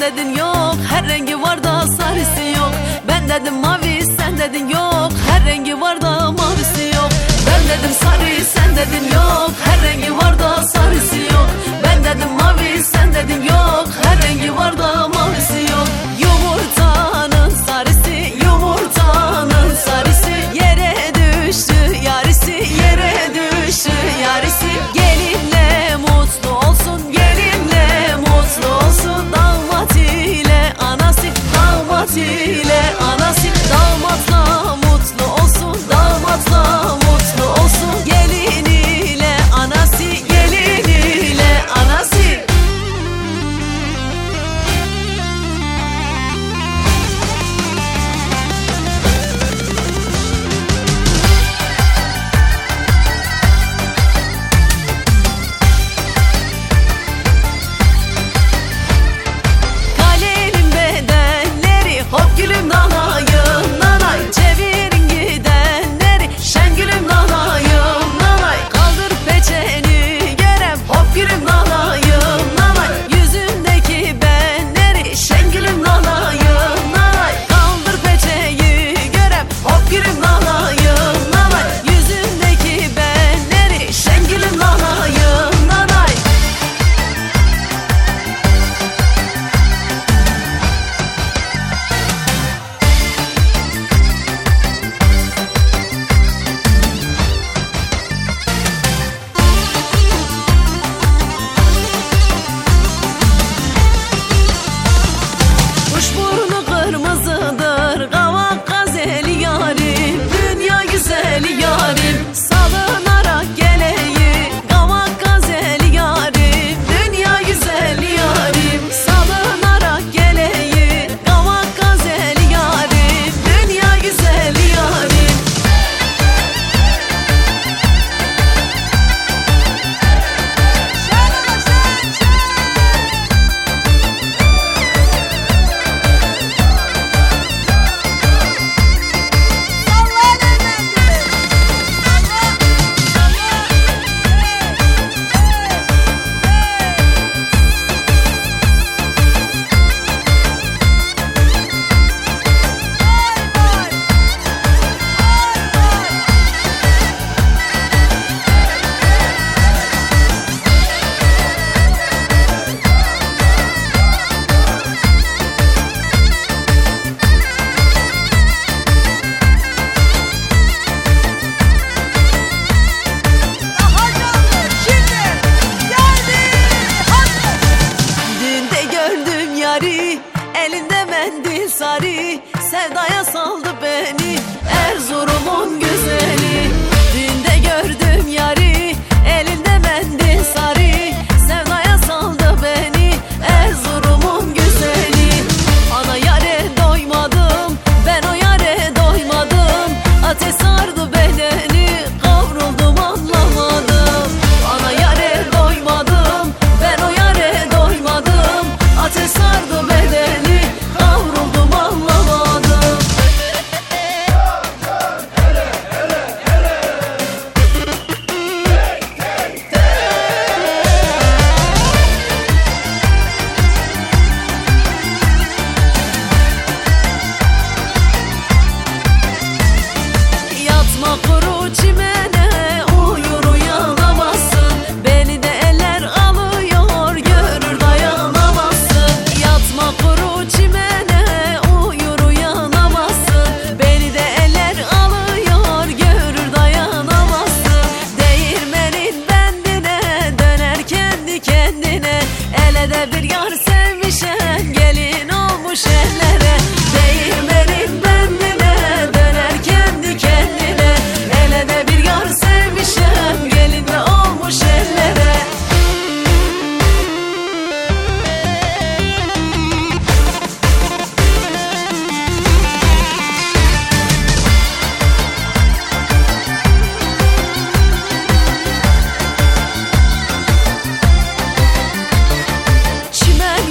dedin yok, her rengi var da sarısı yok. Ben dedim mavi, sen dedin yok, her rengi var da mavisi yok. Ben dedim sarı, sen dedin yok, her rengi var da sarısı yok. Ben dedim mavi, sen dedin yok, her rengi var da mavisi yok. Yumurtanın sarısı, yumurtanın sarısı, yere düştü yarısı, yere düştü yarısı. Gelinle mutlu olsun, gelinle mutlu olsun. Damat ile anası, damat ile anası. Damatla mutlu olsun, damatla mutlu olsun. Gelin ile anası, gelin ile anası. Kalenin bedenleri, hop gülüm nanayım nanay. Çevirin gidenleri, şen gülüm nanayım nanay. Kaldır peçeni görem, hop gülüm nanayım nanay. Yüzündeki benleri, şen gülüm nanayım nanay. Kaldır peçeyi görem, hop gülüm nanayım nanay. Yüzündeki benleri, şen gülüm nanayım nanay. Kuşburnu kırmızıdır, kavak gazeli yarim. Dünya güzeli yarim, salınarak geleyi. Kavak gazeli yarim, dünya güzeli yarim. Salınarak geleyi, kavak gazeli yarim. Dünya güzeli yarim. Düğünde gördüm yari, elinde mendil sarı. Sevdaya saldı beni, Erzurum'un güzeli. Düğünde gördüm yari, elinde mendil sarı. Sevdaya saldı beni, Erzurum'un güzeli. Ana yare doymadım, ben o yare doymadım. Ateş sardı bedeni, kavruldum anlamadım. Ana yare doymadım, ben o yare doymadım. Ateş sardı bedeni, kavruldum anlamadım. Yatma kuru çimene, uyur uyanamazsın. Beni de eller alıyor, görür dayanamazsın. Yatma kuru çimene, uyur uyanamazsın. Beni de eller alıyor, görür dayanamazsın. Değirmenin bendine, döner kendi kendine. Ele de bir yar sevmişen, gelin olmuş ellere. Değirmenin bendine, döner kendi kendine. Ele de bir yar sevmişem, gelin de olmuş ellere. Çimen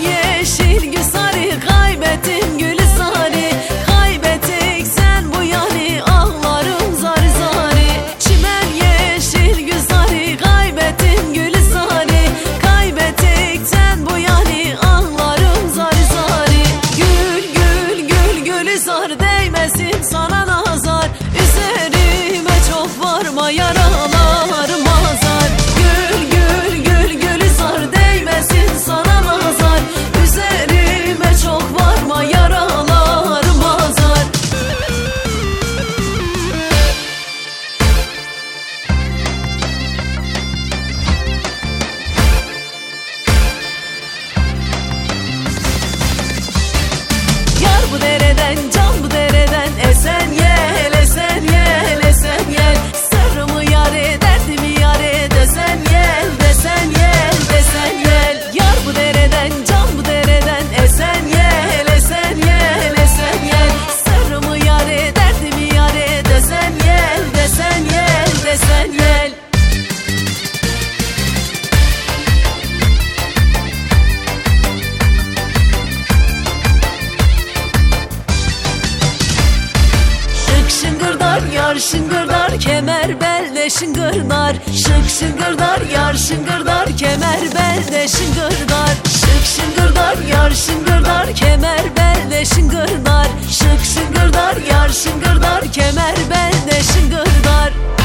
belde şıngırdar. Şık şıngırdar yar şıngırdar, kemer belde şıngırdar. Şık şıngırdar yar şıngırdar, kemer belde şıngırdar. Şık şıngırdar yar şıngırdar, kemer belde şıngırdar.